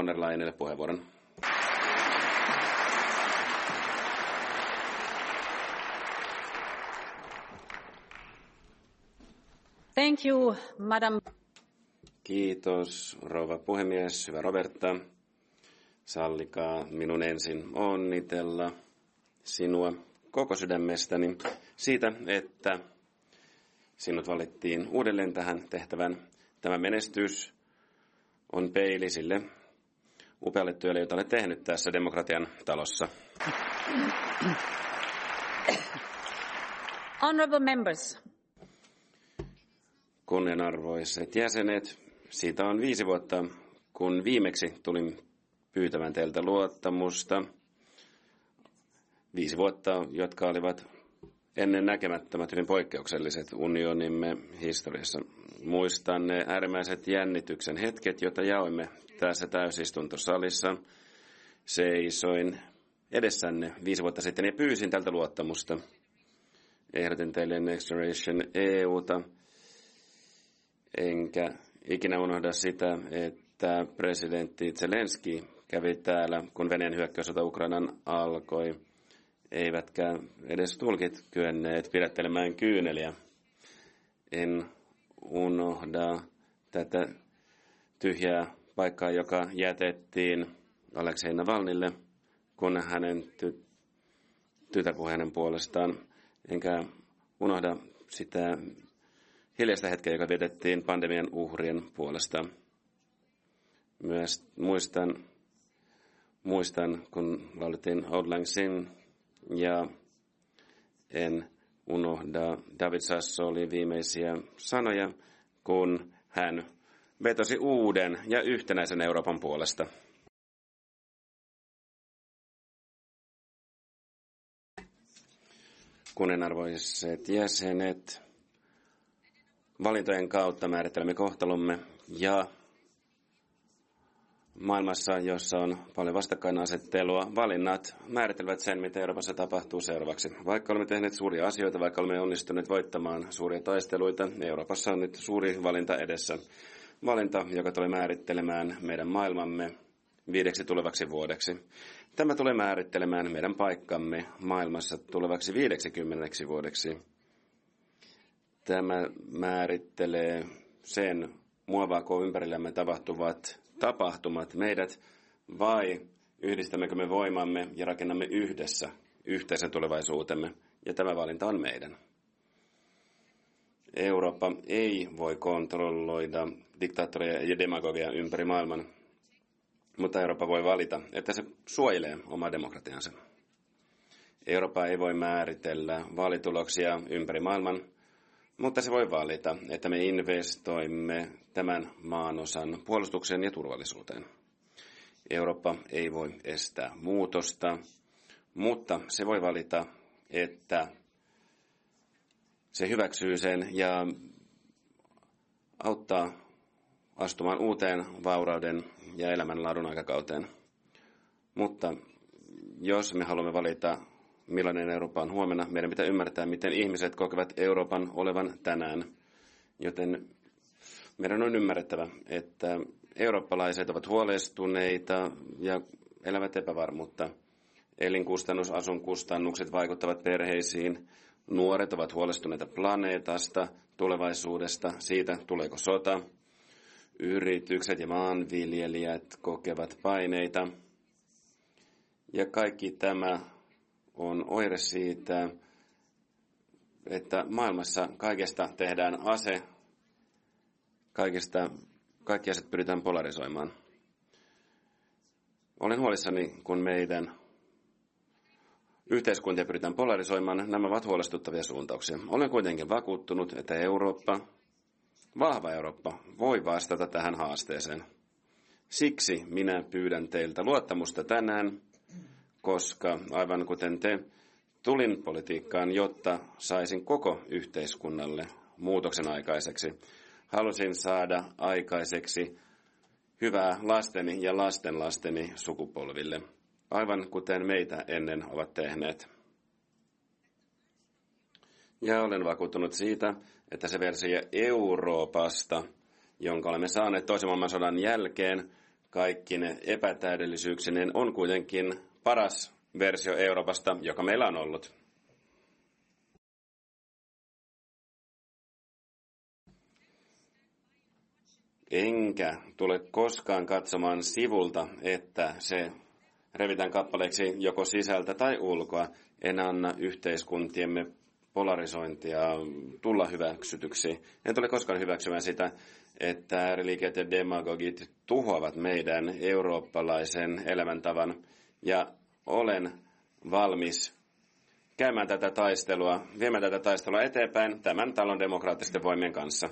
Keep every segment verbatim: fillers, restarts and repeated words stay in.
von der Leyenille puheenvuoron. Thank you, Madam. Kiitos, rouva puhemies, hyvä Roberta. Sallikaa minun ensin onnitella sinua koko sydämestäni siitä, että sinut valittiin uudelleen tähän tehtävään. Tämä menestys on peili sille upealle työlle, jota olet tehnyt tässä demokratian talossa. Honorable members. Kunnianarvoiset jäsenet, siitä on viisi vuotta, kun viimeksi tulin pyytämään teiltä luottamusta. Viisi vuotta, jotka olivat ennen näkemättömät, hyvin poikkeukselliset unionimme historiassa. Muistan ne äärimmäiset jännityksen hetket, joita jaoimme tässä täysistuntosalissa. Seisoin edessänne viisi vuotta sitten ja pyysin tältä luottamusta. Ehdotin teille Next Generation E U:ta. Enkä ikinä unohda sitä, että presidentti Zelenski kävi täällä, kun Venäjän hyökkäyssota Ukrainan alkoi. Eivätkä edes tulkit kyenneet pidättelemään kyyneliä. En unohda tätä tyhjää paikkaa, joka jätettiin Aleksei Navalnille, kun hänen ty- tytärpuheinen puolestaan. Enkä unohda sitä hiljaista hetkeä, joka vietettiin pandemian uhrien puolesta. Myös muistan, muistan kun laulettiin Auld Lang Syne, ja en unohda David Sassolin viimeisiä sanoja, kun hän vetosi uuden ja yhtenäisen Euroopan puolesta. Kunnianarvoiset jäsenet, valintojen kautta määrittelemme kohtalomme ja maailmassa, jossa on paljon vastakkainasettelua, valinnat määrittelevät sen, mitä Euroopassa tapahtuu seuraavaksi. Vaikka olemme tehneet suuria asioita, vaikka olemme onnistuneet voittamaan suuria taisteluita, Euroopassa on nyt suuri valinta edessä. Valinta, joka tulee määrittelemään meidän maailmamme viideksi tulevaksi vuodeksi. Tämä tulee määrittelemään meidän paikkamme maailmassa tulevaksi viideksikymmeneksi vuodeksi. Tämä määrittelee sen, muovaako ympärillämme tapahtuvat tapahtumat meidät, vai yhdistämmekö me voimamme ja rakennamme yhdessä yhteisen tulevaisuutemme, ja tämä valinta on meidän. Eurooppa ei voi kontrolloida diktaattoreja ja demagogia ympäri maailman, mutta Eurooppa voi valita, että se suojelee omaa demokratiansa. Eurooppa ei voi määritellä vaalituloksia ympäri maailman, mutta se voi valita, että me investoimme tämän maanosan puolustukseen ja turvallisuuteen. Eurooppa ei voi estää muutosta, mutta se voi valita, että se hyväksyy sen ja auttaa astumaan uuteen vaurauden ja elämänlaadun aikakauteen. Mutta jos me haluamme valita, millainen Eurooppa on huomenna, meidän pitää ymmärtää, miten ihmiset kokevat Euroopan olevan tänään. Joten meidän on ymmärrettävä, että eurooppalaiset ovat huolestuneita ja elävät epävarmuutta. Elinkustannus, asunkustannukset vaikuttavat perheisiin. Nuoret ovat huolestuneita planeetasta, tulevaisuudesta, siitä tuleeko sota. Yritykset ja maanviljelijät kokevat paineita. Ja kaikki tämä on oire siitä, että maailmassa kaikesta tehdään ase, kaikesta, kaikki asiat pyritään polarisoimaan. Olen huolissani, kun meidän yhteiskuntia pyritään polarisoimaan. Nämä ovat huolestuttavia suuntauksia. Olen kuitenkin vakuuttunut, että Eurooppa, vahva Eurooppa, voi vastata tähän haasteeseen. Siksi minä pyydän teiltä luottamusta tänään, koska aivan kuten te, tulin politiikkaan, jotta saisin koko yhteiskunnalle muutoksen aikaiseksi. Halusin saada aikaiseksi hyvää lasteni ja lastenlasteni sukupolville, aivan kuten meitä ennen ovat tehneet. Ja olen vakuuttunut siitä, että se versio Euroopasta, jonka olemme saaneet toisen maailmansodan jälkeen, kaikkine epätäydellisyyksineen on kuitenkin paras versio Euroopasta, joka meillä on ollut. Enkä tule koskaan katsomaan sivulta, että se revitään kappaleeksi joko sisältä tai ulkoa. En anna yhteiskuntiemme polarisointia tulla hyväksytyksi. En tule koskaan hyväksymään sitä, että ääriliikkeet ja demagogit tuhoavat meidän eurooppalaisen elämäntavan. Ja olen valmis käymään tätä taistelua, viemään tätä taistelua eteenpäin tämän talon demokraattisten voimien kanssa.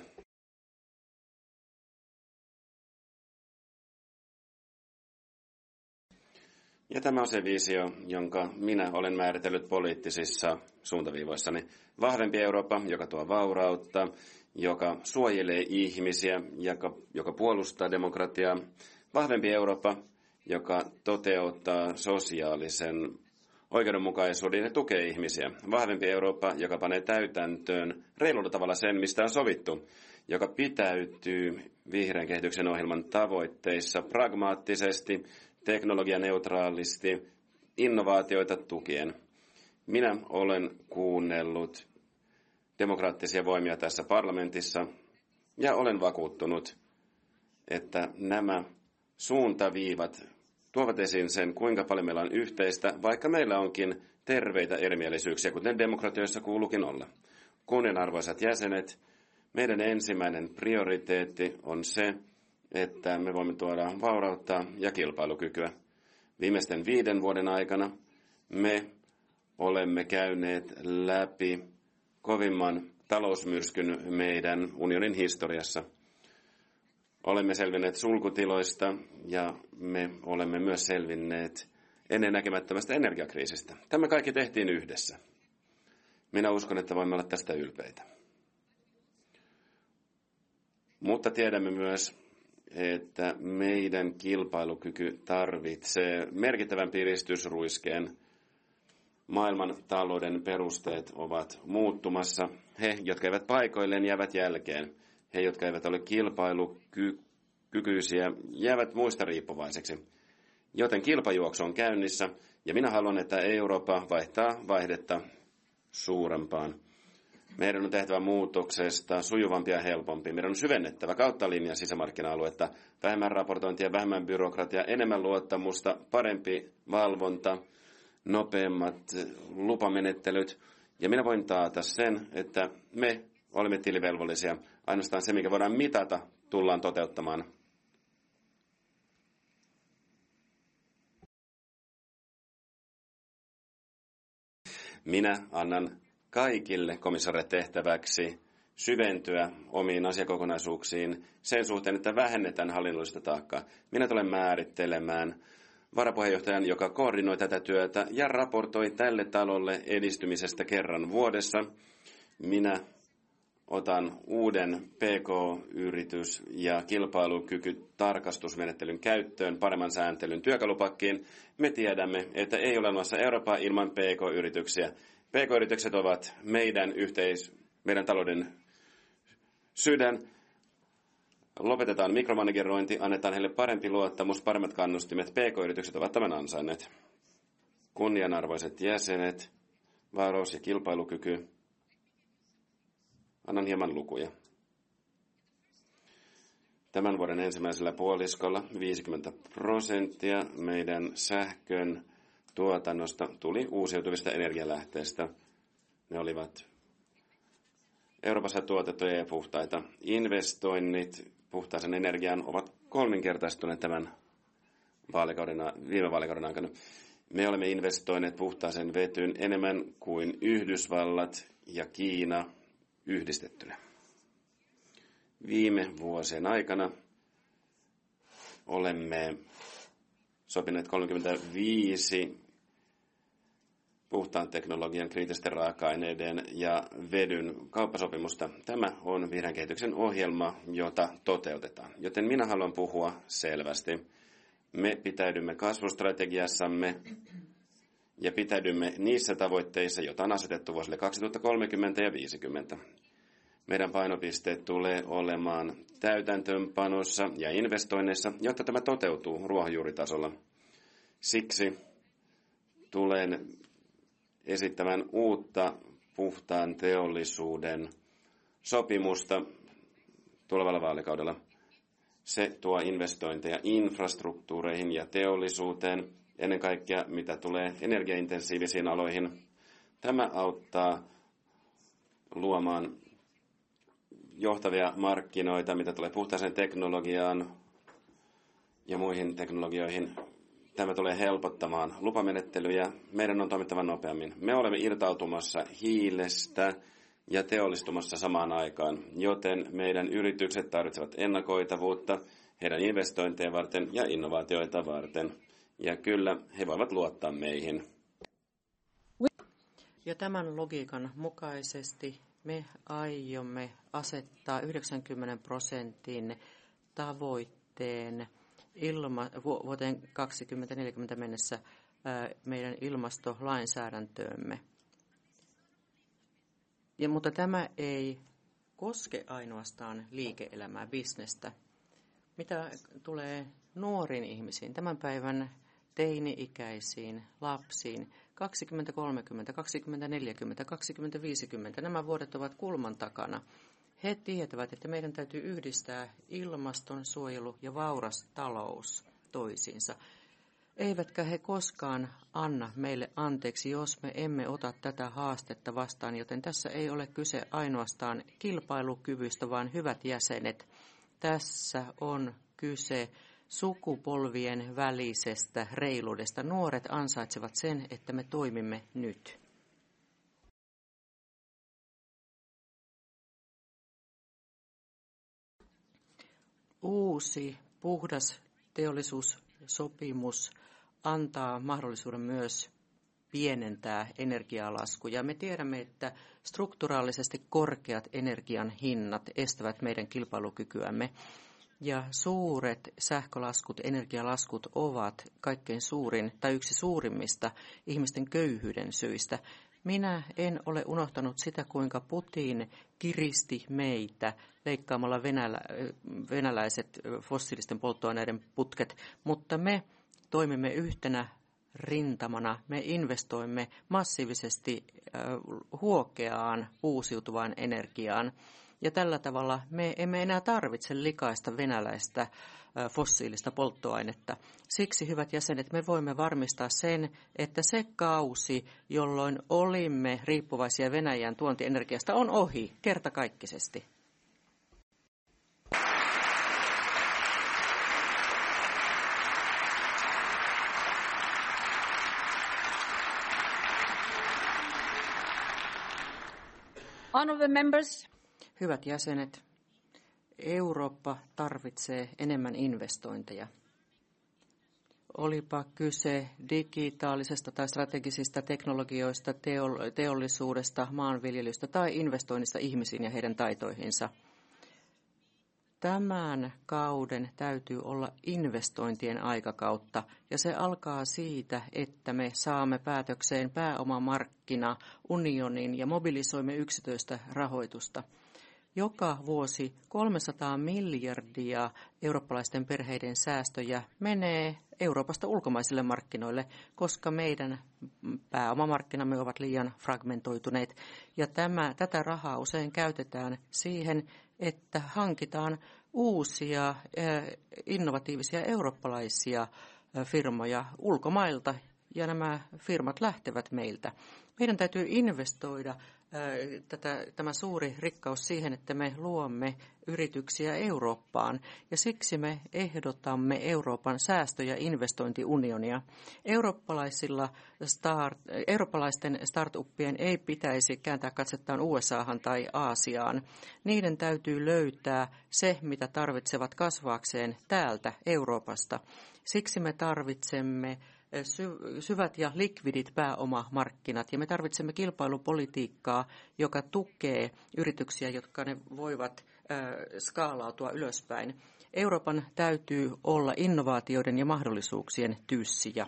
Ja tämä on se visio, jonka minä olen määritellyt poliittisissa suuntaviivoissani. Vahvempi Eurooppa, joka tuo vaurautta, joka suojelee ihmisiä, joka, joka puolustaa demokratiaa. Vahvempi Eurooppa, joka toteuttaa sosiaalisen oikeudenmukaisuuden ja tukee ihmisiä. Vahvempi Eurooppa, joka panee täytäntöön reilulla tavalla sen, mistä on sovittu, joka pitäytyy vihreän kehityksen ohjelman tavoitteissa pragmaattisesti, teknologianeutraalisti, innovaatioita tukien. Minä olen kuunnellut demokraattisia voimia tässä parlamentissa ja olen vakuuttunut, että nämä suuntaviivat tuovat esiin sen, kuinka paljon meillä on yhteistä, vaikka meillä onkin terveitä erimielisyyksiä, kuten demokratioissa kuuluukin olla. Kunnianarvoisat jäsenet, meidän ensimmäinen prioriteetti on se, että me voimme tuoda vaurautta ja kilpailukykyä. Viimeisten viiden vuoden aikana me olemme käyneet läpi kovimman talousmyrskyn meidän unionin historiassa. Olemme selvinneet sulkutiloista ja me olemme myös selvinneet ennennäkemättömästä energiakriisistä. Tämä kaikki tehtiin yhdessä. Minä uskon, että voimme olla tästä ylpeitä. Mutta tiedämme myös, että meidän kilpailukyky tarvitsee merkittävän piristysruiskeen. Maailman talouden perusteet ovat muuttumassa. He, jotka eivät paikoilleen, jäävät jälkeen. He, jotka eivät ole kilpailukykyisiä, jäävät muista riippuvaiseksi. Joten kilpajuoksu on käynnissä, ja minä haluan, että Eurooppa vaihtaa vaihdetta suurempaan. Meidän on tehtävä muutoksesta sujuvampi ja helpompi. Meidän on syvennettävä kautta linjan sisämarkkina-aluetta, vähemmän raportointia, vähemmän byrokratiaa, enemmän luottamusta, parempi valvonta, nopeammat lupamenettelyt. Ja minä voin taata sen, että me olemme tilivelvollisia. Ainoastaan se, mikä voidaan mitata, tullaan toteuttamaan. Minä annan kaikille komissaarille tehtäväksi syventyä omiin asiakokonaisuuksiin sen suhteen, että vähennetään hallinnollista taakkaa. Minä tulen määrittelemään varapuheenjohtajan, joka koordinoi tätä työtä ja raportoi tälle talolle edistymisestä kerran vuodessa. Minä otan uuden P K-yritys- ja kilpailukykytarkastusmenettelyn käyttöön, paremman sääntelyn työkalupakkiin. Me tiedämme, että ei ole olemassa Eurooppaa ilman P K-yrityksiä. P K-yritykset ovat meidän yhteis, meidän talouden sydän. Lopetetaan mikromanagerointi, annetaan heille parempi luottamus, paremmat kannustimet. P K-yritykset ovat tämän ansainneet. Kunnianarvoiset jäsenet, vauraus ja kilpailukyky. Annan hieman lukuja. Tämän vuoden ensimmäisellä puoliskolla viisikymmentä prosenttia meidän sähkön tuotannosta tuli uusiutuvista energialähteistä. Ne olivat Euroopassa tuotettuja ja puhtaita. Investoinnit puhtaaseen energiaan ovat kolminkertaistuneet tämän vaalikauden, viime vaalikauden aikana. Me olemme investoineet puhtaaseen vetyyn enemmän kuin Yhdysvallat ja Kiina yhdistettynä. Viime vuosien aikana olemme sopineet kolmekymmentäviisi puhtaan teknologian, kriittisten raaka-aineiden ja vedyn kauppasopimusta. Tämä on vihreän kehityksen ohjelma, jota toteutetaan. Joten minä haluan puhua selvästi. Me pitäydymme kasvustrategiassamme ja pitäydymme niissä tavoitteissa, joita on asetettu vuosille kaksituhattakolmekymmentä ja viisikymmentä. Meidän painopiste tulee olemaan täytäntöönpanossa ja investoinneissa, jotta tämä toteutuu ruohonjuuritasolla. Siksi tulen esittämään uutta puhtaan teollisuuden sopimusta tulevalla vaalikaudella. Se tuo investointeja infrastruktuureihin ja teollisuuteen, ennen kaikkea mitä tulee energiaintensiivisiin aloihin. Tämä auttaa luomaan johtavia markkinoita, mitä tulee puhtaaseen teknologiaan ja muihin teknologioihin. Tämä tulee helpottamaan lupamenettelyjä. Meidän on toimittava nopeammin. Me olemme irtautumassa hiilestä ja teollistumassa samaan aikaan, joten meidän yritykset tarvitsevat ennakoitavuutta heidän investointeja varten ja innovaatioita varten. Ja kyllä, he voivat luottaa meihin. Ja tämän logiikan mukaisesti me aiomme asettaa yhdeksänkymmentä prosentin tavoitteen ilma, vuoteen kaksituhattaneljäkymmentä mennessä meidän ilmastolainsäädäntöömme. Ja, mutta tämä ei koske ainoastaan liike-elämää, bisnestä. Mitä tulee nuoriin ihmisiin, tämän päivän teini-ikäisiin lapsiin, kaksikymmentä kolmekymmentä, kaksikymmentä neljäkymmentä, kaksikymmentä viisikymmentä, nämä vuodet ovat kulman takana. He tietävät, että meidän täytyy yhdistää ilmastonsuojelu ja vauras talous toisiinsa. Eivätkä he koskaan anna meille anteeksi, jos me emme ota tätä haastetta vastaan, joten tässä ei ole kyse ainoastaan kilpailukyvystä, vaan hyvät jäsenet. Tässä on kyse sukupolvien välisestä reiluudesta. Nuoret ansaitsevat sen, että me toimimme nyt. Uusi puhdas teollisuussopimus antaa mahdollisuuden myös pienentää energialaskuja. Me tiedämme, että strukturaalisesti korkeat energian hinnat estävät meidän kilpailukykyämme. Ja suuret sähkölaskut, energialaskut ovat kaikkein suurin tai yksi suurimmista ihmisten köyhyyden syistä. Minä en ole unohtanut sitä, kuinka Putin kiristi meitä leikkaamalla venälä, venäläiset fossiilisten polttoaineiden putket, mutta me toimimme yhtenä rintamana. Me investoimme massiivisesti huokeaan uusiutuvaan energiaan. Ja tällä tavalla me emme enää tarvitse likaista venäläistä fossiilista polttoainetta. Siksi, hyvät jäsenet, me voimme varmistaa sen, että se kausi, jolloin olimme riippuvaisia Venäjän tuontienergiasta, on ohi kertakaikkisesti. Honourable members. Hyvät jäsenet, Eurooppa tarvitsee enemmän investointeja. Olipa kyse digitaalisesta tai strategisista teknologioista, teollisuudesta, maanviljelystä tai investoinnista ihmisiin ja heidän taitoihinsa. Tämän kauden täytyy olla investointien aikakautta, ja se alkaa siitä, että me saamme päätökseen pääomamarkkina unionin ja mobilisoimme yksityistä rahoitusta. Joka vuosi kolmesataa miljardia eurooppalaisten perheiden säästöjä menee Euroopasta ulkomaisille markkinoille, koska meidän pääomamarkkinamme ovat liian fragmentoituneet. Ja tämä, tätä rahaa usein käytetään siihen, että hankitaan uusia innovatiivisia eurooppalaisia firmoja ulkomailta, ja nämä firmat lähtevät meiltä. Meidän täytyy investoida Tätä, tämä suuri rikkaus siihen, että me luomme yrityksiä Eurooppaan, ja siksi me ehdotamme Euroopan säästö- ja investointiunionia. Eurooppalaisilla start, eurooppalaisten startuppien ei pitäisi kääntää katsettaan U S A:han tai Aasiaan. Niiden täytyy löytää se, mitä tarvitsevat kasvaakseen täältä Euroopasta. Siksi me tarvitsemme syvät ja likvidit pääomamarkkinat, ja me tarvitsemme kilpailupolitiikkaa, joka tukee yrityksiä, jotka ne voivat skaalautua ylöspäin. Euroopan täytyy olla innovaatioiden ja mahdollisuuksien tyyssiä.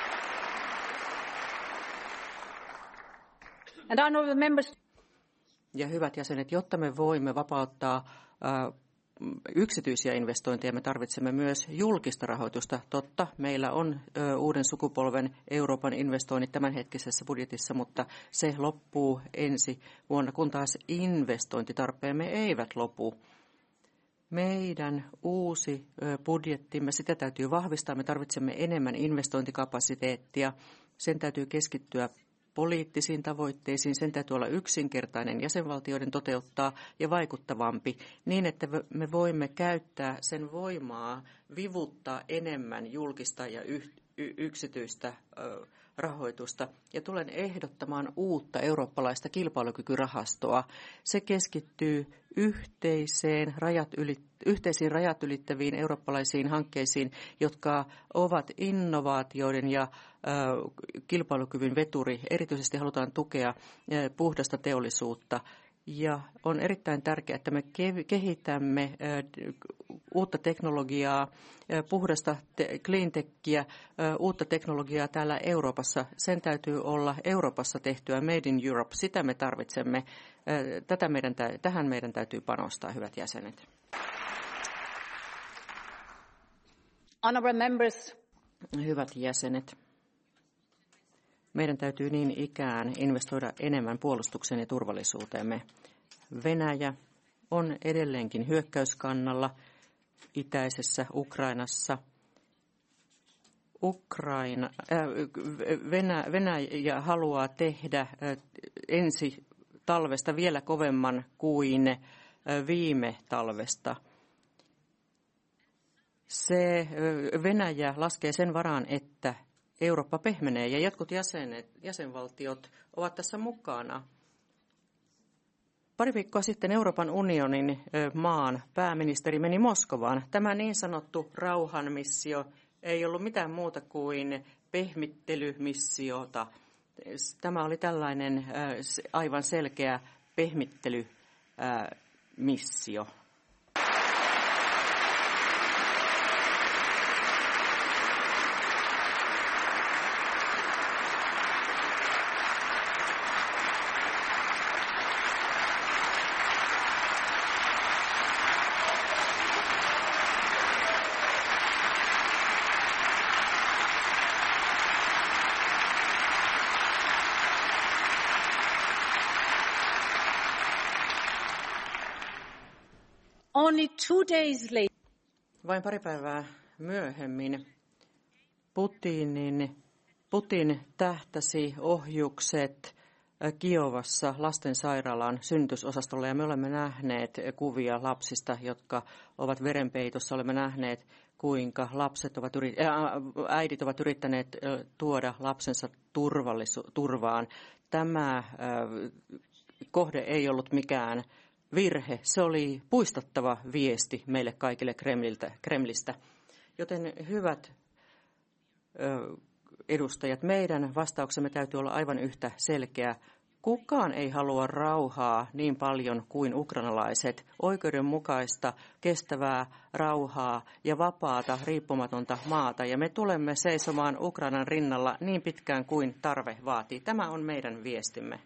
And honourable members. Ja hyvät jäsenet, jotta me voimme vapauttaa yksityisiä investointeja, me tarvitsemme myös julkista rahoitusta. Totta, meillä on uuden sukupolven Euroopan investoinnit tämänhetkisessä budjetissa, mutta se loppuu ensi vuonna, kun taas investointitarpeemme eivät lopu. Meidän uusi budjettimme, sitä täytyy vahvistaa. Me tarvitsemme enemmän investointikapasiteettia. Sen täytyy keskittyä poliittisiin tavoitteisiin. Sen täytyy olla yksinkertainen jäsenvaltioiden toteuttaa ja vaikuttavampi niin, että me voimme käyttää sen voimaa vivuttaa enemmän julkista ja yksityistä rahoitusta. Ja tulen ehdottamaan uutta eurooppalaista kilpailukykyrahastoa. Se keskittyy yhteiseen rajat yli, yhteisiin rajat ylittäviin eurooppalaisiin hankkeisiin, jotka ovat innovaatioiden ja kilpailukyvyn veturi. Erityisesti halutaan tukea puhdasta teollisuutta. Ja on erittäin tärkeää, että me kehitämme uutta teknologiaa, puhdasta cleantechia, uutta teknologiaa täällä Euroopassa. Sen täytyy olla Euroopassa tehtyä Made in Europe. Sitä me tarvitsemme. Tätä meidän, tähän meidän täytyy panostaa, hyvät jäsenet. Honourable members. Hyvät jäsenet. Meidän täytyy niin ikään investoida enemmän puolustukseen ja turvallisuuteemme. Venäjä on edelleenkin hyökkäyskannalla itäisessä Ukrainassa. Ukraina, äh, Venä, Venäjä haluaa tehdä äh, ensi talvesta vielä kovemman kuin äh, viime talvesta. Se äh, Venäjä laskee sen varaan, että Eurooppa pehmenee ja jotkut jäsenet, jäsenvaltiot ovat tässä mukana. Pari viikkoa sitten Euroopan unionin maan pääministeri meni Moskovaan. Tämä niin sanottu rauhanmissio ei ollut mitään muuta kuin pehmittelymissiota. Tämä oli tällainen aivan selkeä pehmittelymissio. Only two days later. Vain pari päivää myöhemmin Putinin, Putin tähtäsi ohjukset Kiovassa lastensairaalan synnytysosastolla ja me olemme nähneet kuvia lapsista, jotka ovat verenpeitossa. Olemme nähneet, kuinka lapset ovat yrit- äh, äidit ovat yrittäneet äh, tuoda lapsensa turvallisu- turvaan. Tämä äh, kohde ei ollut mikään virhe. Se oli puistattava viesti meille kaikille Kremliltä, Kremlistä. Joten hyvät ö, edustajat, meidän vastauksemme täytyy olla aivan yhtä selkeä. Kukaan ei halua rauhaa niin paljon kuin ukrainalaiset, oikeudenmukaista, kestävää rauhaa ja vapaata, riippumatonta maata. Ja me tulemme seisomaan Ukrainan rinnalla niin pitkään kuin tarve vaatii. Tämä on meidän viestimme.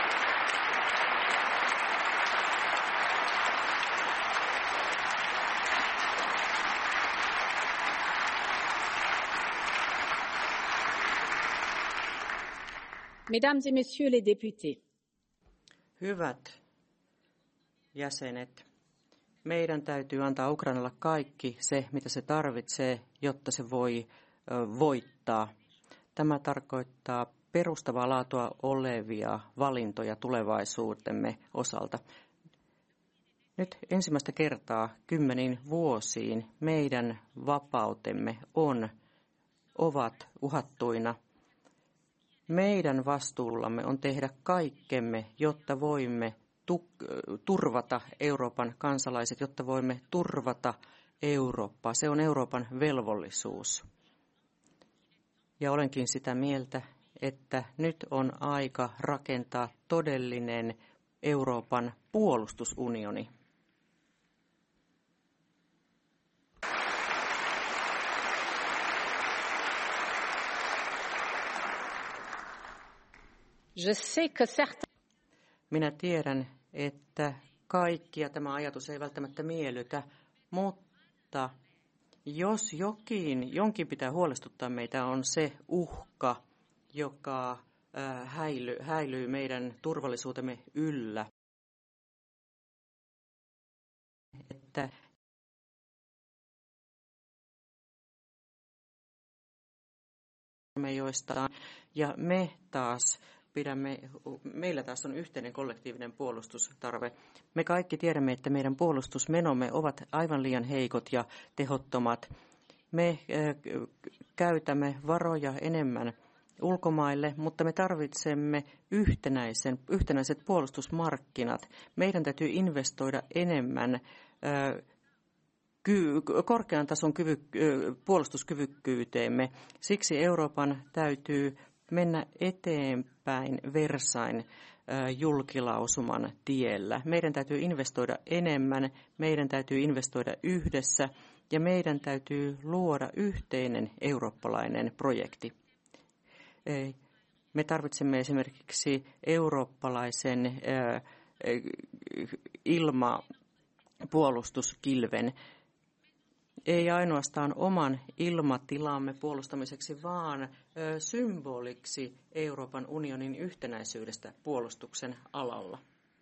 Mesdames et messieurs les députés. Hyvät jäsenet, meidän täytyy antaa Ukrainalle kaikki se, mitä se tarvitsee, jotta se voi voittaa. Tämä tarkoittaa perustavaa laatua olevia valintoja tulevaisuutemme osalta. Nyt ensimmäistä kertaa kymmeniin vuosiin meidän vapautemme on, ovat uhattuina. Meidän vastuullamme on tehdä kaikkemme, jotta voimme turvata Euroopan kansalaiset, jotta voimme turvata Eurooppaa. Se on Euroopan velvollisuus. Ja olenkin sitä mieltä, että nyt on aika rakentaa todellinen Euroopan puolustusunioni. Je sais que certains... Minä tiedän, että kaikkia tämä ajatus ei välttämättä miellytä, mutta jos jokin, jonkin pitää huolestuttaa meitä, on se uhka, joka häilyy, häilyy meidän turvallisuutemme yllä. Että me joistaan, ja me taas pidämme, meillä taas on yhteinen kollektiivinen puolustustarve. Me kaikki tiedämme, että meidän puolustusmenomme ovat aivan liian heikot ja tehottomat. Me käytämme varoja enemmän ulkomaille, mutta me tarvitsemme yhtenäisen, yhtenäiset puolustusmarkkinat. Meidän täytyy investoida enemmän korkean tason kyvy, puolustuskyvykkyyteemme. Siksi Euroopan täytyy mennä eteenpäin Versain julkilausuman tiellä. Meidän täytyy investoida enemmän, meidän täytyy investoida yhdessä ja meidän täytyy luoda yhteinen eurooppalainen projekti. Me tarvitsemme esimerkiksi eurooppalaisen ilmapuolustuskilven, ei ainoastaan oman ilmatilamme puolustamiseksi, vaan symboliksi Euroopan unionin yhtenäisyydestä puolustuksen alalla.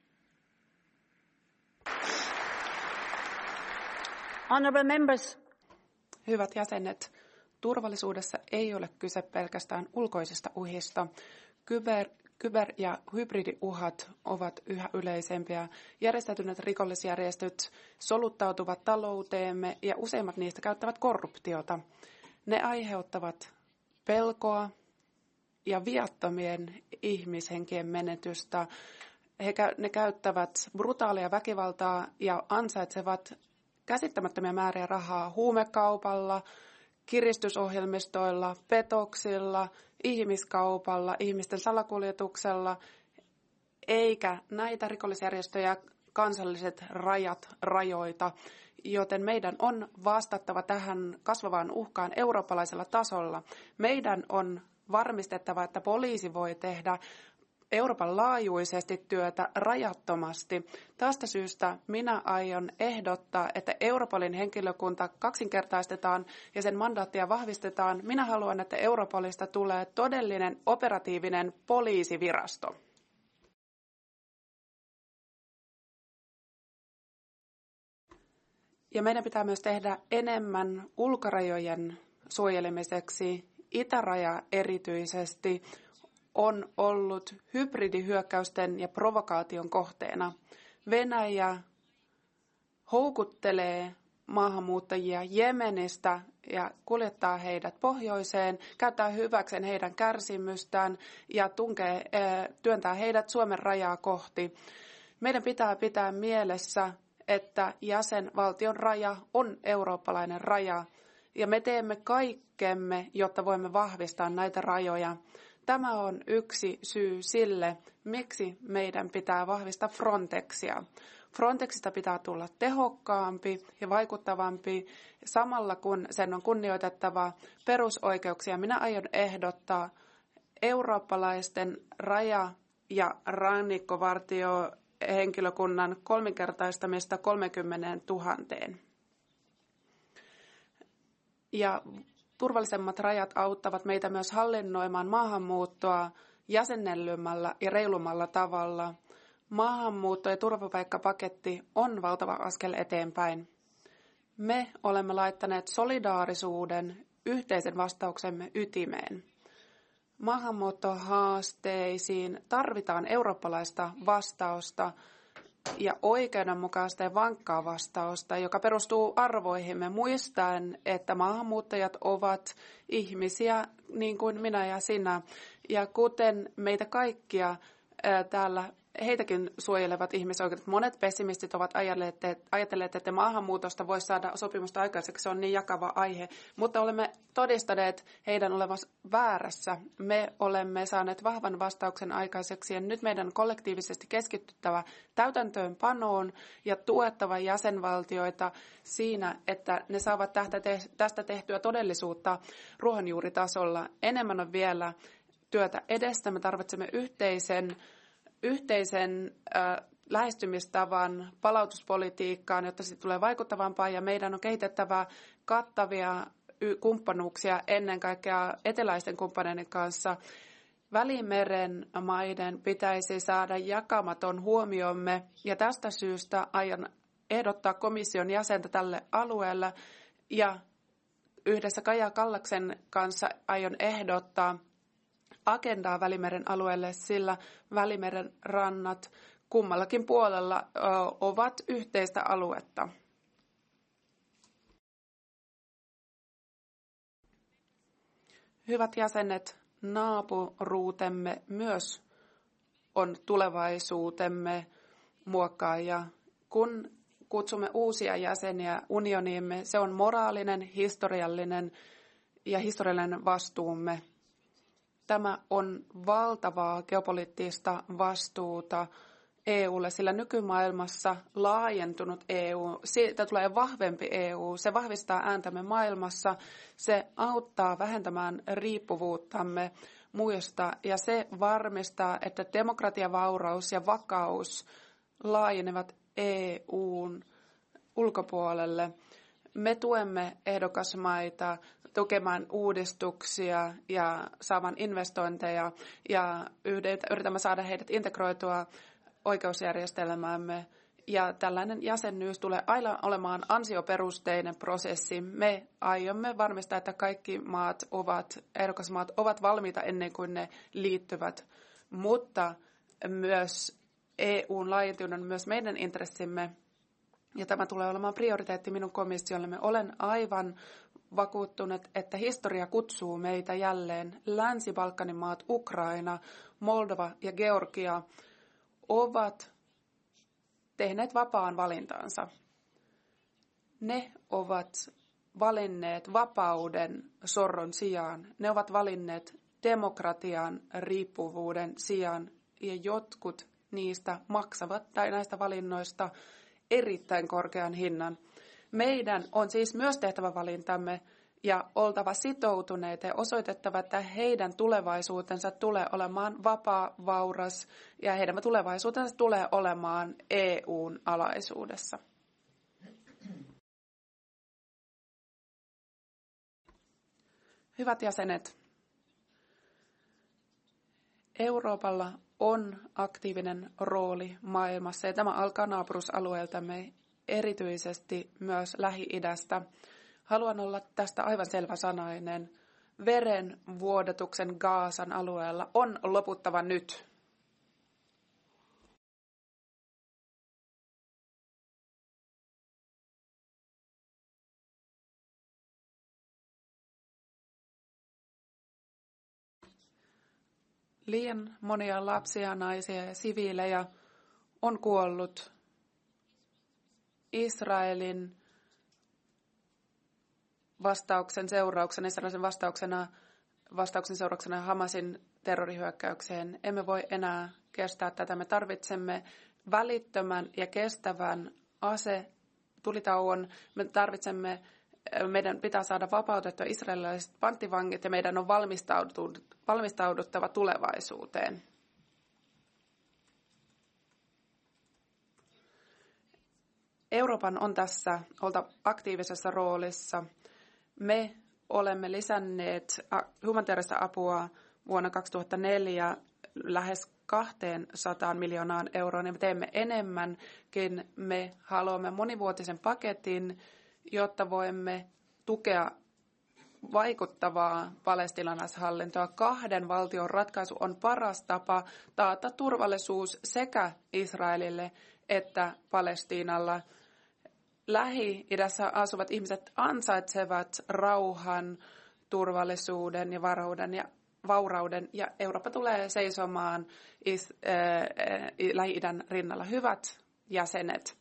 Honourable members. Hyvät jäsenet, turvallisuudessa ei ole kyse pelkästään ulkoisista uhista. Kyber, kyber- ja hybridiuhat ovat yhä yleisempiä. Järjestäytyneet rikollisjärjestöt soluttautuvat talouteemme ja useimmat niistä käyttävät korruptiota. Ne aiheuttavat pelkoa ja viattomien ihmishenkien menetystä. He, ne käyttävät brutaalia väkivaltaa ja ansaitsevat käsittämättömiä määriä rahaa huumekaupalla, kiristysohjelmistoilla, petoksilla, ihmiskaupalla, ihmisten salakuljetuksella, eikä näitä rikollisjärjestöjä kansalliset rajat rajoita, joten meidän on vastattava tähän kasvavaan uhkaan eurooppalaisella tasolla. Meidän on varmistettava, että poliisi voi tehdä Euroopan laajuisesti työtä rajattomasti. Tästä syystä minä aion ehdottaa, että Europolin henkilökunta kaksinkertaistetaan ja sen mandaattia vahvistetaan. Minä haluan, että Europolista tulee todellinen operatiivinen poliisivirasto. Ja meidän pitää myös tehdä enemmän ulkorajojen suojelemiseksi. Itäraja erityisesti on ollut hybridihyökkäysten ja provokaation kohteena. Venäjä houkuttelee maahanmuuttajia Jemenistä ja kuljettaa heidät pohjoiseen, käyttää hyväkseen heidän kärsimystään ja tunkee, työntää heidät Suomen rajaa kohti. Meidän pitää pitää mielessä, että jäsenvaltion raja on eurooppalainen raja ja me teemme kaikkemme, jotta voimme vahvistaa näitä rajoja. Tämä on yksi syy sille, miksi meidän pitää vahvistaa Frontexia. Frontexista pitää tulla tehokkaampi ja vaikuttavampi samalla kun sen on kunnioitettava perusoikeuksia. Minä aion ehdottaa eurooppalaisten raja- ja rannikkovartiohenkilökunnan kolminkertaistamista kolmekymmentätuhatta. Ja turvallisemmat rajat auttavat meitä myös hallinnoimaan maahanmuuttoa jäsennellymmällä ja reilummalla tavalla. Maahanmuutto- ja turvapaikkapaketti on valtava askel eteenpäin. Me olemme laittaneet solidaarisuuden yhteisen vastauksemme ytimeen. Maahanmuuttohaasteisiin tarvitaan eurooppalaista vastausta ja oikeudenmukaista ja vankkaa vastausta, joka perustuu arvoihimme muistaen, että maahanmuuttajat ovat ihmisiä niin kuin minä ja sinä. Ja kuten meitä kaikkia ää, täällä, heitäkin suojelevat ihmisoikeudet. Monet pessimistit ovat ajatelleet, että maahanmuutosta voisi saada sopimusta aikaiseksi. Se on niin jakava aihe, mutta olemme todistaneet heidän olevan väärässä. Me olemme saaneet vahvan vastauksen aikaiseksi ja nyt meidän on kollektiivisesti keskittyttävä täytäntöönpanoon ja tuettava jäsenvaltioita siinä, että ne saavat tästä tehtyä todellisuutta ruohonjuuritasolla. Enemmän on vielä työtä edestä. Me tarvitsemme yhteisen Yhteisen lähestymistavan palautuspolitiikkaan, jotta se tulee vaikuttavampaa, ja meidän on kehitettävä kattavia kumppanuuksia ennen kaikkea eteläisten kumppaneiden kanssa. Välimeren maiden pitäisi saada jakamaton huomiomme, ja tästä syystä aion ehdottaa komission jäsentä tälle alueelle, ja yhdessä Kaja Kallaksen kanssa aion ehdottaa agendaa Välimeren alueelle, sillä Välimeren rannat kummallakin puolella ö, ovat yhteistä aluetta. Hyvät jäsenet, naapuruutemme myös on tulevaisuutemme muokkaaja. Kun kutsumme uusia jäseniä unioniimme, se on moraalinen, historiallinen ja historiallinen vastuumme. Tämä on valtavaa geopoliittista vastuuta E U:lle, sillä nykymaailmassa laajentunut E U, siitä tulee vahvempi E U, se vahvistaa ääntämme maailmassa, se auttaa vähentämään riippuvuuttamme muista ja se varmistaa, että demokratiavauraus ja vakaus laajenevat E U:n ulkopuolelle. Me tuemme ehdokasmaita tukemaan uudistuksia ja saamaan investointeja ja yritämme saada heidät integroitua oikeusjärjestelmäämme. Ja tällainen jäsenyys tulee aina olemaan ansioperusteinen prosessi. Me aiomme varmistaa, että kaikki maat ovat, ehdokasmaat ovat valmiita ennen kuin ne liittyvät, mutta myös E U:n laajentuminen on myös meidän intressimme. Ja tämä tulee olemaan prioriteetti minun komissiollemme. Olen aivan vakuuttunut, että historia kutsuu meitä jälleen. Länsi-Balkanin maat, Ukraina, Moldova ja Georgia ovat tehneet vapaan valintansa. Ne ovat valinneet vapauden sorron sijaan. Ne ovat valinneet demokratian riippuvuuden sijaan. Ja jotkut niistä maksavat tai näistä valinnoista erittäin korkean hinnan. Meidän on siis myös tehtävä valintamme ja oltava sitoutuneita ja osoitettava, että heidän tulevaisuutensa tulee olemaan vapaa, vauras ja heidän tulevaisuutensa tulee olemaan E U:n alaisuudessa. Hyvät jäsenet, Euroopalla on aktiivinen rooli maailmassa ja tämä alkaa naapurusalueeltamme, erityisesti myös Lähi-idästä. Haluan olla tästä aivan selväsanainen. Veren vuodatuksen Gazan alueella on loputtava nyt. Liian monia lapsia, naisia ja siviilejä on kuollut Israelin vastauksen seurauksena, Israelin vastauksena, vastauksen seurauksena Hamasin terrorihyökkäykseen. Emme voi enää kestää tätä. Me tarvitsemme välittömän ja kestävän asetulitauon. Me tarvitsemme, meidän pitää saada vapautettua israelilaiset panttivangit ja meidän on valmistauduttava tulevaisuuteen. Euroopan on tässä oltava aktiivisessa roolissa. Me olemme lisänneet humanitaarista apua vuonna kaksituhattaneljä lähes kaksisataa miljoonaan euroon ja me teemme enemmänkin. Me haluamme monivuotisen paketin, jotta voimme tukea vaikuttavaa palestiinalaishallintoa. Kahden valtion ratkaisu on paras tapa taata turvallisuus sekä Israelille että Palestiinalla. Lähi-idässä asuvat ihmiset ansaitsevat rauhan, turvallisuuden ja vaurauden ja, vaurauden, ja Eurooppa tulee seisomaan is, äh, Lähi-idän rinnalla. Hyvät jäsenet,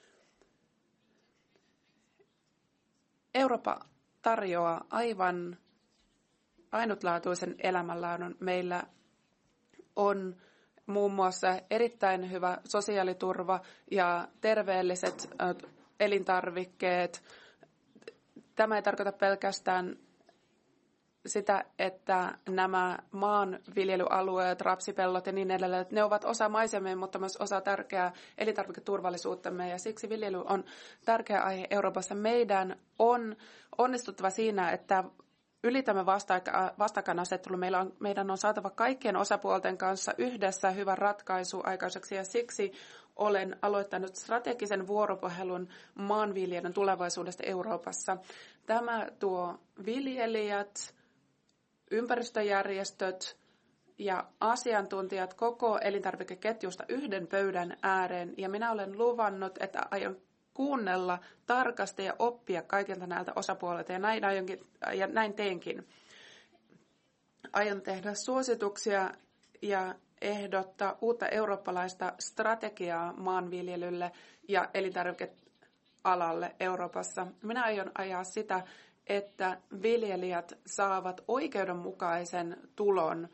Eurooppa tarjoaa aivan ainutlaatuisen elämänlaadun. Meillä on muun muassa erittäin hyvä sosiaaliturva ja terveelliset elintarvikkeet. Tämä ei tarkoita pelkästään sitä, että nämä maanviljelyalueet, rapsipellot ja niin edelleen, ne ovat osa maisemia, mutta myös osa tärkeää elintarviketurvallisuuttamme. Ja siksi viljely on tärkeä aihe Euroopassa. Meidän on onnistuttava siinä, että ylitämme vastakkainasettelun. Meillä on, meidän on saatava kaikkien osapuolten kanssa yhdessä hyvä ratkaisu aikaiseksi, ja siksi olen aloittanut strategisen vuoropuhelun maanviljelyn tulevaisuudesta Euroopassa. Tämä tuo viljelijät, ympäristöjärjestöt ja asiantuntijat koko elintarvikeketjusta yhden pöydän ääreen, ja minä olen luvannut, että aion kuunnella tarkasti ja oppia kaikilta näiltä osapuolilta, ja näin, aionkin, ja näin teenkin. Aion tehdä suosituksia ja ehdottaa uutta eurooppalaista strategiaa maanviljelylle ja elintarvikealalle Euroopassa. Minä aion ajaa sitä, että viljelijät saavat oikeudenmukaisen tulon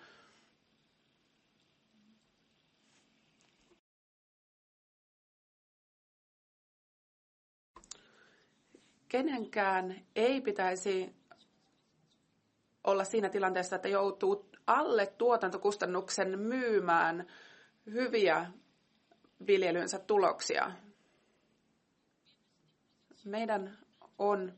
kenenkään ei pitäisi olla siinä tilanteessa, että joutuu alle tuotantokustannuksen myymään hyviä viljelynsä tuloksia. Meidän on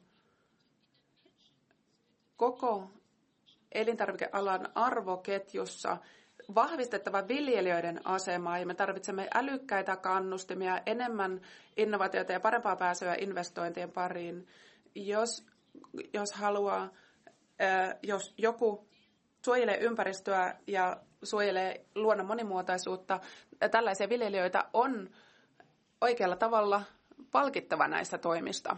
koko elintarvikealan arvoketjussa vahvistettava viljelijöiden asemaa, ja me tarvitsemme älykkäitä kannustimia, enemmän innovaatioita ja parempaa pääsyä investointien pariin. Jos, jos haluaa, jos joku suojelee ympäristöä ja suojelee luonnon monimuotoisuutta, tällaisia viljelijöitä on oikealla tavalla palkittava näistä toimista.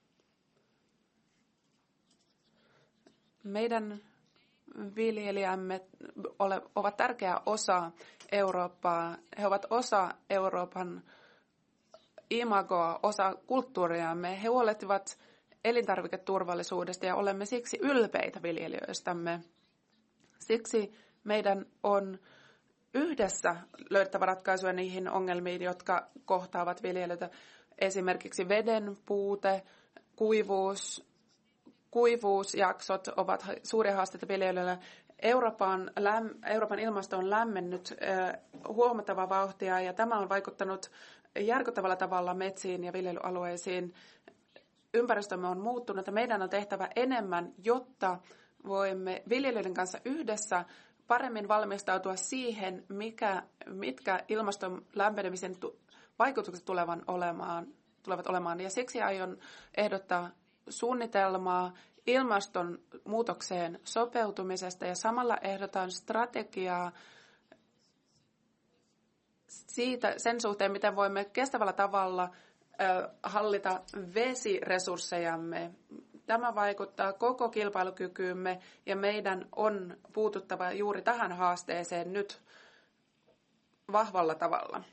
Meidän viljelijämme ovat tärkeä osa Eurooppaa. He ovat osa Euroopan imagoa, osa kulttuuriamme. He huolehtivat elintarviketurvallisuudesta ja olemme siksi ylpeitä viljelijöistämme. Siksi meidän on yhdessä löydettävä ratkaisuja niihin ongelmiin, jotka kohtaavat viljelijöitä. Esimerkiksi veden puute, kuivuus, kuivuusjaksot ovat suuria haasteita viljelijöille. Euroopan, läm, Euroopan ilmasto on lämmennyt äh, huomattavaa vauhtia, ja tämä on vaikuttanut järkyttävällä tavalla metsiin ja viljelyalueisiin. Ympäristömme on muuttunut, ja meidän on tehtävä enemmän, jotta voimme viljelijöiden kanssa yhdessä paremmin valmistautua siihen, mikä, mitkä ilmaston lämpenemisen tu- vaikutukset tulevan olemaan, tulevat olemaan. Ja siksi aion ehdottaa suunnitelmaa ilmastonmuutokseen sopeutumisesta, ja samalla ehdotan strategiaa siitä, sen suhteen, miten voimme kestävällä tavalla ö, hallita vesiresurssejamme. Tämä vaikuttaa koko kilpailukykyymme, ja meidän on puututtava juuri tähän haasteeseen nyt vahvalla tavalla.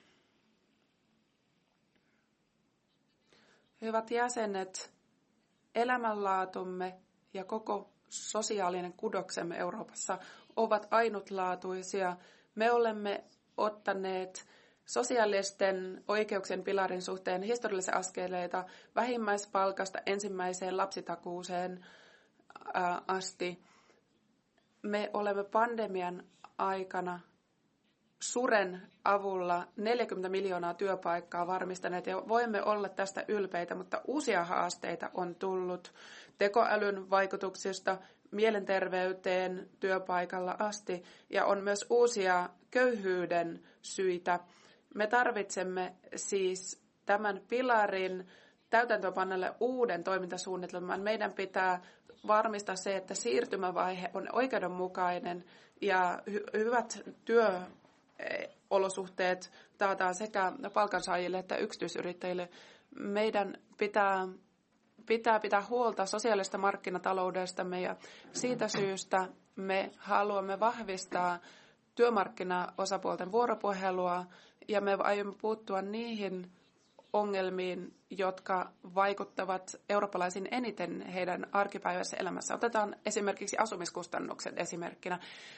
Hyvät jäsenet, elämänlaatumme ja koko sosiaalinen kudoksemme Euroopassa ovat ainutlaatuisia. Me olemme ottaneet sosiaalisten oikeuksien pilarin suhteen historiallisia askeleita vähimmäispalkasta ensimmäiseen lapsitakuuseen asti. Me olemme pandemian aikana Suren avulla neljäkymmentä miljoonaa työpaikkaa varmistaneet, ja voimme olla tästä ylpeitä, mutta uusia haasteita on tullut tekoälyn vaikutuksista mielenterveyteen työpaikalla asti, ja on myös uusia köyhyyden syitä. Me tarvitsemme siis tämän pilarin täytäntöönpannalle uuden toimintasuunnitelman. Meidän pitää varmistaa se, että siirtymävaihe on oikeudenmukainen ja hy- hyvät työolosuhteet taataan sekä palkansaajille että yksityisyrittäjille. Meidän pitää pitää pitää huolta sosiaalista markkinataloudestamme, ja siitä syystä me haluamme vahvistaa työmarkkinaosapuolten vuoropuhelua, ja me aiomme puuttua niihin ongelmiin, jotka vaikuttavat eurooppalaisiin eniten heidän arkipäiväisessä elämässä. Otetaan esimerkiksi asumiskustannukset esimerkkinä.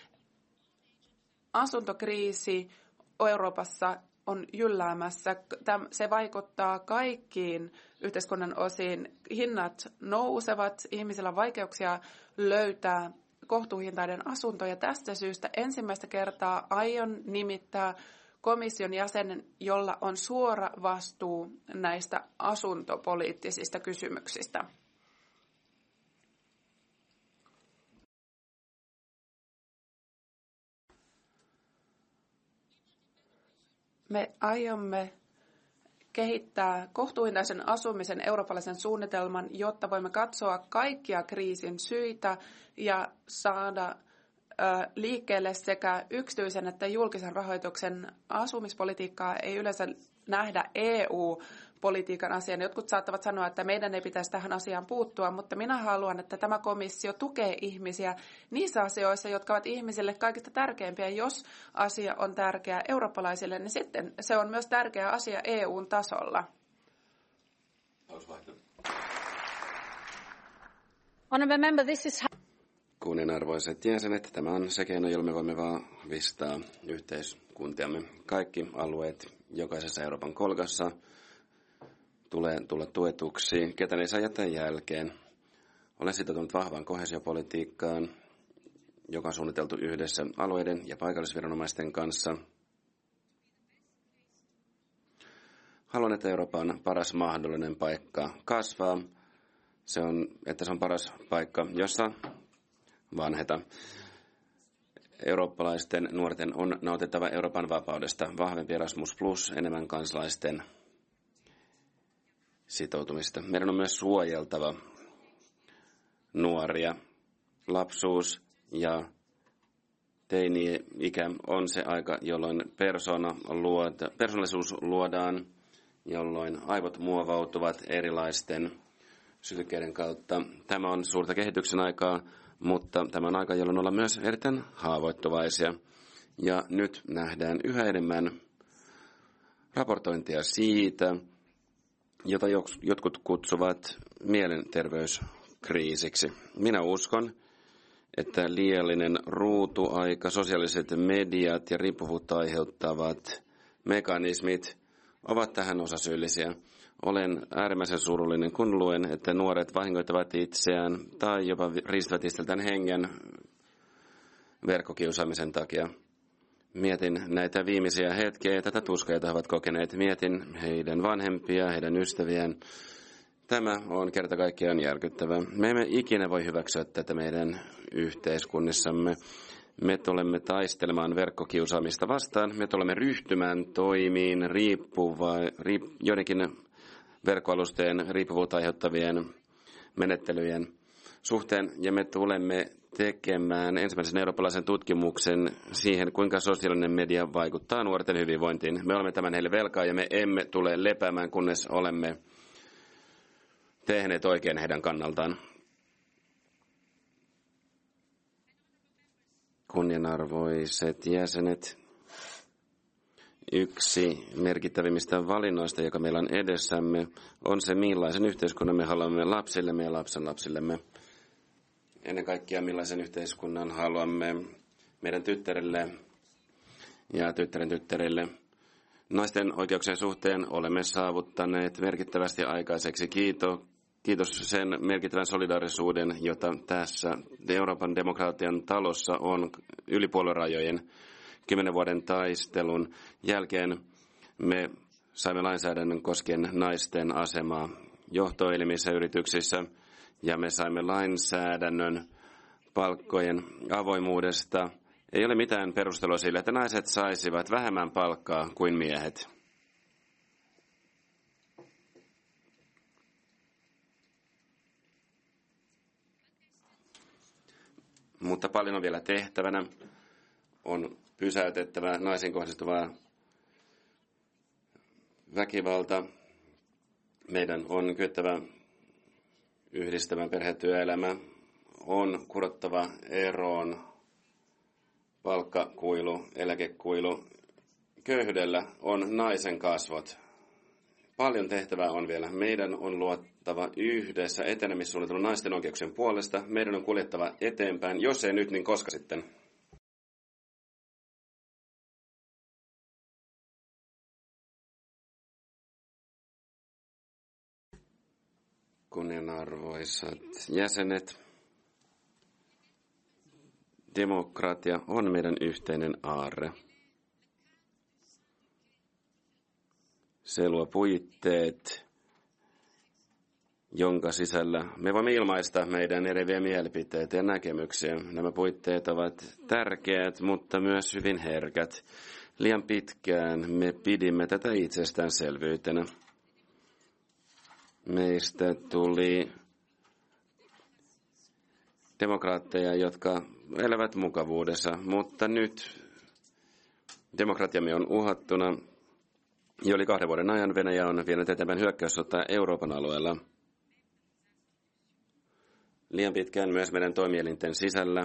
Asuntokriisi Euroopassa on jylläämässä. Se vaikuttaa kaikkiin yhteiskunnan osiin. Hinnat nousevat, ihmisillä on vaikeuksia löytää kohtuuhintainen asunto, ja tästä syystä ensimmäistä kertaa aion nimittää komission jäsenen, jolla on suora vastuu näistä asuntopoliittisista kysymyksistä. Me aiomme kehittää kohtuuhintaisen asumisen eurooppalaisen suunnitelman, jotta voimme katsoa kaikkia kriisin syitä ja saada liikkeelle sekä yksityisen että julkisen rahoituksen. Asumispolitiikkaa ei yleensä nähdä E U-politiikan asiana. Jotkut saattavat sanoa, että meidän ei pitäisi tähän asiaan puuttua, mutta minä haluan, että tämä komissio tukee ihmisiä niissä asioissa, jotka ovat ihmisille kaikista tärkeimpiä. Jos asia on tärkeä eurooppalaisille, niin sitten se on myös tärkeä asia E U:n tasolla. Honourable member, this is... Kunnianarvoiset jäsenet, tämä on se keino, jolla me voimme vahvistaa yhteiskuntiamme. Kaikki alueet jokaisessa Euroopan kolkassa tulee tulla tuetuksi, ketä ei saa jättää jälkeen. Olen sitoutunut vahvaan koheesiopolitiikkaan, joka on suunniteltu yhdessä alueiden ja paikallisviranomaisten kanssa. Haluan, että Eurooppa on paras mahdollinen paikka kasvaa. Se on, että se on paras paikka, jossa vanheta. Eurooppalaisten nuorten on nautittava Euroopan vapaudesta. Vahvempi Erasmus Plus, enemmän kansalaisten sitoutumista. Meidän on myös suojeltava nuoria. Lapsuus ja teini-ikä on se aika, jolloin persona luoda, persoonallisuus luodaan, jolloin aivot muovautuvat erilaisten sylkeiden kautta. Tämä on suurta kehityksen aikaa, mutta tämä on aika, jolloin ollaan myös erittäin haavoittuvaisia. Ja nyt nähdään yhä enemmän raportointia siitä, jota jotkut kutsuvat mielenterveyskriisiksi. Minä uskon, että liiallinen ruutuaika, sosiaaliset mediat ja riippuvuutta aiheuttavat mekanismit ovat tähän osasyyllisiä. Olen äärimmäisen surullinen, kun luen, että nuoret vahingoittavat itseään tai jopa riistävät itseltään hengen verkkokiusaamisen takia. Mietin näitä viimeisiä hetkiä ja tätä tuskaa, jota he ovat kokeneet. Mietin heidän vanhempia, heidän ystäviään. Tämä on kerta kaikkiaan järkyttävää. Me emme ikinä voi hyväksyä tätä meidän yhteiskunnissamme. Me tulemme taistelemaan verkkokiusaamista vastaan. Me tulemme ryhtymään toimiin riippuva, riip, joidenkin verkkoalusteen riippuvuutta aiheuttavien menettelyjen suhteen. Ja me tulemme tekemään ensimmäisen eurooppalaisen tutkimuksen siihen, kuinka sosiaalinen media vaikuttaa nuorten hyvinvointiin. Me olemme tämän heille velkaa ja me emme tule lepäämään, kunnes olemme tehneet oikein heidän kannaltaan. Kunnianarvoiset jäsenet, yksi merkittävimmistä valinnoista, joka meillä on edessämme, on se, millaisen yhteiskunnan me haluamme lapsillemme ja lapsenlapsillemme. Ennen kaikkea, millaisen yhteiskunnan haluamme meidän tyttärille ja tyttären tyttärille. Naisten oikeuksien suhteen olemme saavuttaneet merkittävästi aikaiseksi. Kiitos. Kiitos sen merkittävän solidaarisuuden, jota tässä Euroopan demokratian talossa on yli puoluerajojen kymmenen vuoden taistelun jälkeen. Me saimme lainsäädännön koskien naisten asemaa johtoelimissä yrityksissä ja me saimme lainsäädännön palkkojen avoimuudesta. Ei ole mitään perustelua sille, että naiset saisivat vähemmän palkkaa kuin miehet. Mutta paljon on vielä tehtävänä. On pysäytettävä naisiin kohdistuvaa väkivalta. Meidän on kyettävä yhdistämään perhetyöelämä. On kurottava eroon palkkakuilu, eläkekuilu. Köyhyydellä on naisen kasvot. Paljon tehtävää on vielä. Meidän on luottava yhdessä etenemissuunnitelman naisten oikeuksien puolesta. Meidän on kuljettava eteenpäin. Jos ei nyt, niin koska sitten? Kunnianarvoisat jäsenet, Demokratia on meidän yhteinen aarre. Se luo puitteet, jonka sisällä me voimme ilmaista meidän eriviä mielipiteitä ja näkemyksiä. Nämä puitteet ovat tärkeät, mutta myös hyvin herkät. Liian pitkään me pidimme tätä itsestäänselvyytenä. Meistä tuli demokraatteja, jotka elävät mukavuudessa, mutta nyt demokratiamme on uhattuna. Jo yli kahden vuoden ajan Venäjä on vienyt eteenpäin hyökkäyssotaa Euroopan alueella. Liian pitkään myös meidän toimielinten sisällä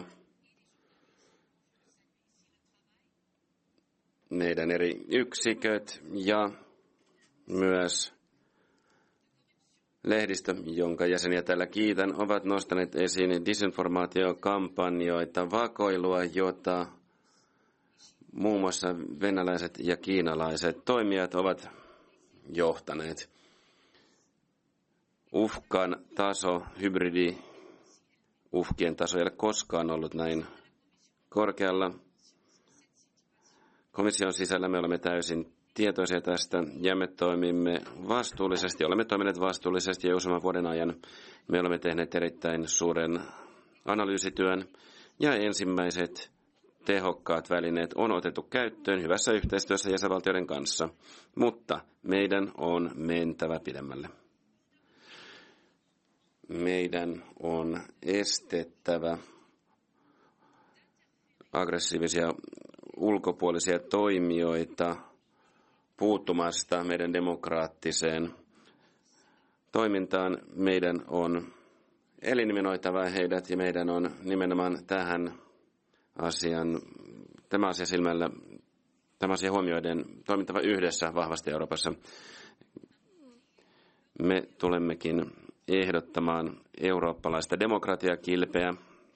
meidän eri yksiköt ja myös lehdistö, jonka jäseniä täällä kiitän, ovat nostaneet esiin disinformaatiokampanjoita, vakoilua, jota muun muassa venäläiset ja kiinalaiset toimijat ovat johtaneet. Uhkan taso, hybridiuhkien taso ei ole koskaan ollut näin korkealla. Komission sisällä me olemme täysin tietoisia tästä ja me toimimme vastuullisesti. Olemme toimineet vastuullisesti jo useamman vuoden ajan. Me olemme tehneet erittäin suuren analyysityön ja ensimmäiset tehokkaat välineet on otettu käyttöön hyvässä yhteistyössä jäsenvaltioiden kanssa, mutta meidän on mentävä pidemmälle. Meidän on estettävä aggressiivisia ulkopuolisia toimijoita puuttumasta meidän demokraattiseen toimintaan. Meidän on eliminoitava heidät ja meidän on nimenomaan tähän asian, tämä asia silmällä, tämä asia huomioiden toimintava yhdessä vahvasti Euroopassa. Me tulemmekin ehdottamaan eurooppalaista demokratiakilpeä.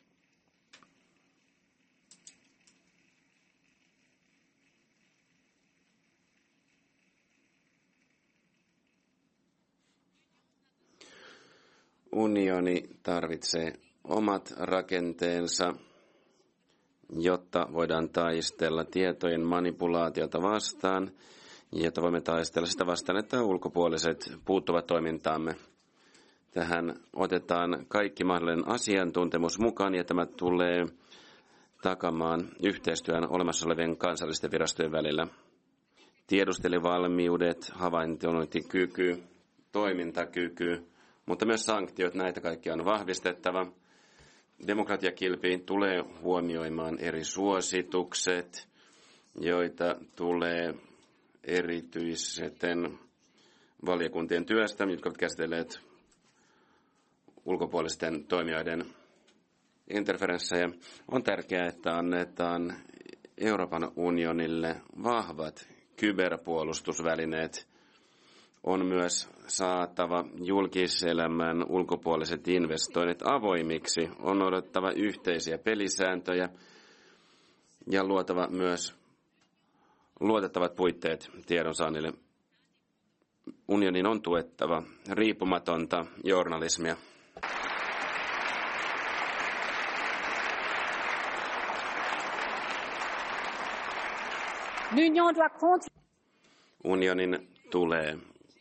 Unioni tarvitsee omat rakenteensa, jotta voidaan taistella tietojen manipulaatiota vastaan, jotta voimme taistella sitä vastaan, että ulkopuoliset puuttuvat toimintaamme. Tähän otetaan kaikki mahdollinen asiantuntemus mukaan, ja tämä tulee takamaan yhteistyön olemassa olevien kansallisten virastojen välillä. Tiedustelivalmiudet, havainnointikyky, toimintakyky, mutta myös sanktiot, näitä kaikkia on vahvistettava. Demokratiakilpi tulee huomioimaan eri suositukset, joita tulee erityisten valiokuntien työstä, jotka ovat käsitelleet ulkopuolisten toimijoiden interferenssejä. On tärkeää, että annetaan Euroopan unionille vahvat kyberpuolustusvälineet. On myös saatava julkiselämän ulkopuoliset investoinnit avoimiksi. On odottava yhteisiä pelisääntöjä ja luotava myös luotettavat puitteet tiedonsaannille. Unionin on tuettava riippumatonta journalismia. Unionin tulee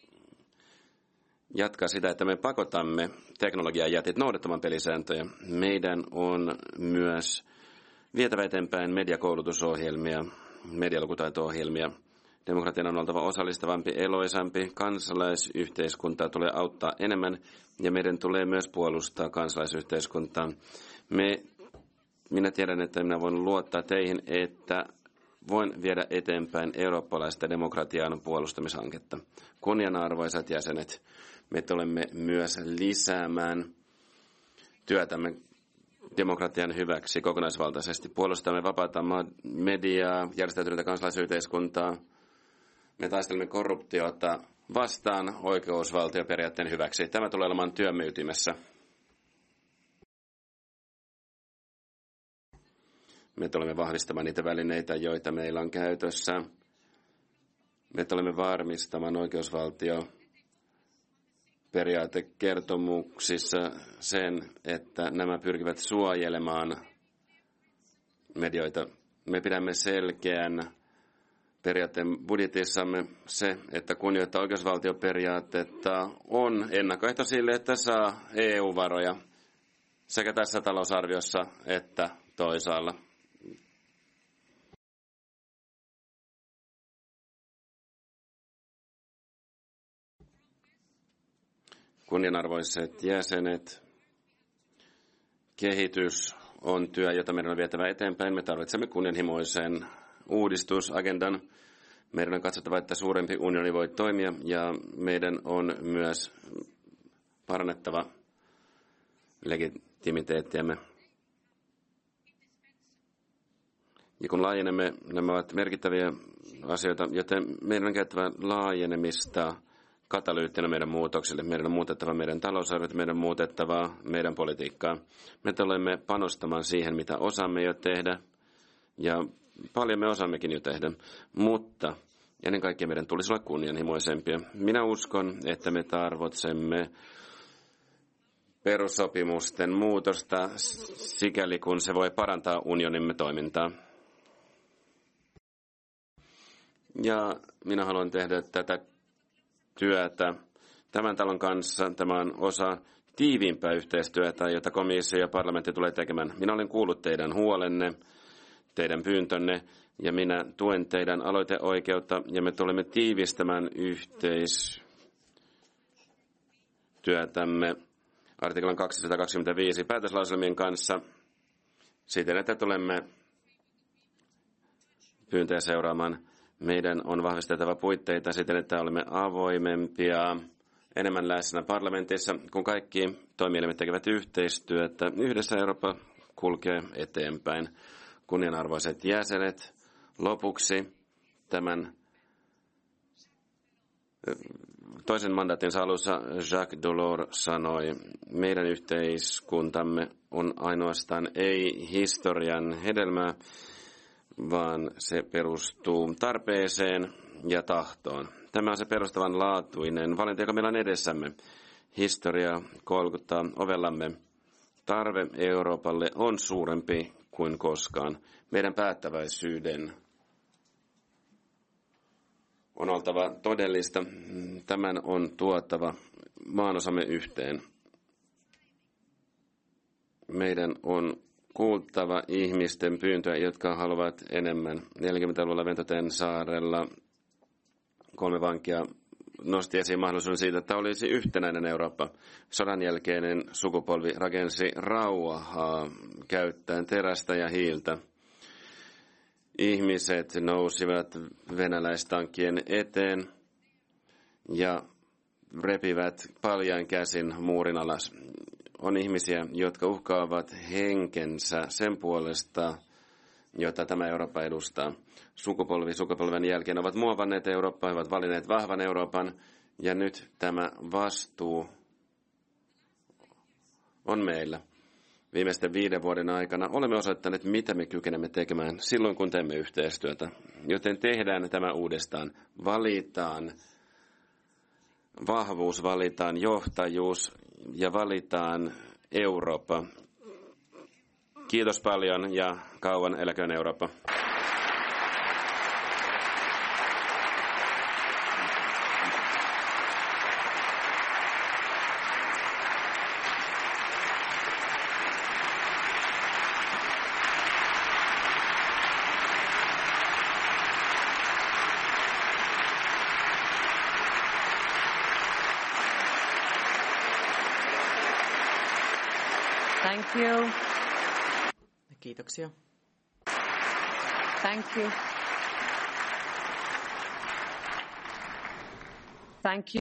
jatkaa sitä, että me pakotamme teknologiajätit noudattamaan pelisääntöjä. Meidän on myös vietävä eteenpäin mediakoulutusohjelmia, medialukutaito-ohjelmia. Demokratian on oltava osallistavampi, eloisampi, kansalaisyhteiskuntaa tulee auttaa enemmän ja meidän tulee myös puolustaa kansalaisyhteiskuntaa. Me, minä tiedän, että minä voin luottaa teihin, että voin viedä eteenpäin eurooppalaista demokratian puolustamishanketta. Kunnianarvoisat jäsenet, me tulemme myös lisäämään työtämme demokratian hyväksi kokonaisvaltaisesti. Puolustamme vapaata mediaa, järjestäytynyttä kansalaisyhteiskuntaa. Me taistelemme korruptiota vastaan oikeusvaltioperiaatteen hyväksi. Tämä tulee olemaan työmme ytimessä. Me tulemme vahvistamaan niitä välineitä, joita meillä on käytössä. Me tulemme varmistamaan oikeusvaltio periaatekertomuksissa sen, että nämä pyrkivät suojelemaan medioita. Me pidämme selkeän periaatteen budjetissamme se, että kunnioittaa oikeusvaltioperiaatetta on ennakkoehto sille, että saa E U-varoja sekä tässä talousarviossa että toisaalla. Kunnianarvoiset jäsenet, kehitys on työ, jota meidän on vietävä eteenpäin. Me tarvitsemme kunnianhimoisen uudistusagendan. Meidän on katsottava, että suurempi unioni voi toimia, ja meidän on myös parannettava legitimiteettiämme. Ja kun laajenemme, nämä ovat merkittäviä asioita, joten meidän on käyttävä laajenemista katalyyttinä meidän muutoksille. Meidän on muutettava meidän talousarviot, meidän on muutettava meidän politiikkaa. Me tulemme panostamaan siihen, mitä osaamme jo tehdä, ja paljon me osaammekin jo tehdä, mutta ennen kaikkea meidän tulisi olla kunnianhimoisempia. Minä uskon, että me tarvitsemme perussopimusten muutosta sikäli, kun se voi parantaa unionimme toimintaa. Ja minä haluan tehdä tätä työtä tämän talon kanssa. Tämä on osa tiiviimpää yhteistyötä, jota komissio ja parlamentti tulee tekemään. Minä olen kuullut teidän huolenne, teidän pyyntönne, ja minä tuen teidän aloiteoikeutta, ja me tulemme tiivistämään yhteistyötämme artiklan kaksisataakaksikymmentäviisi päätöslauselmien kanssa siten, että tulemme pyyntöjä seuraamaan. Meidän on vahvistettava puitteita siten, että olemme avoimempia, enemmän läsnä parlamentissa, kun kaikki toimielimet tekevät yhteistyötä. Yhdessä Eurooppa kulkee eteenpäin. Kunnianarvoiset jäsenet, lopuksi tämän toisen mandaatinsa alussa Jacques Delors sanoi, meidän yhteiskuntamme on ainoastaan ei historian hedelmää, vaan se perustuu tarpeeseen ja tahtoon. Tämä on se perustavanlaatuinen valinta, joka meillä on edessämme. Historia kolkuttaa ovellamme. Tarve Euroopalle on suurempi kuin koskaan. Meidän päättäväisyyden on oltava todellista. Tämän on tuottava maanosamme yhteen. Meidän on kuultava ihmisten pyyntöjä, jotka haluavat enemmän. neljäkymmentäluvulla Ventoten saarella kolme vankia nosti esiin mahdollisuuden siitä, että olisi yhtenäinen Eurooppa. Sodan jälkeinen sukupolvi rakensi rauhaa käyttäen terästä ja hiiltä. Ihmiset nousivat venäläistankien eteen ja repivät paljain käsin muurin alas. On ihmisiä, jotka uhkaavat henkensä sen puolesta, jota tämä Eurooppa edustaa. Sukupolvi sukupolven jälkeen ovat muovanneet Eurooppaa, ovat valinneet vahvan Euroopan, ja nyt tämä vastuu on meillä. Viimeisten viiden vuoden aikana olemme osoittaneet, mitä me kykenemme tekemään silloin, kun teemme yhteistyötä. Joten tehdään tämä uudestaan. Valitaan vahvuus, valitaan johtajuus ja valitaan Eurooppa. Kiitos paljon ja kauan eläköön Eurooppa. Thank you. Kiitoksia. Thank you. Thank you.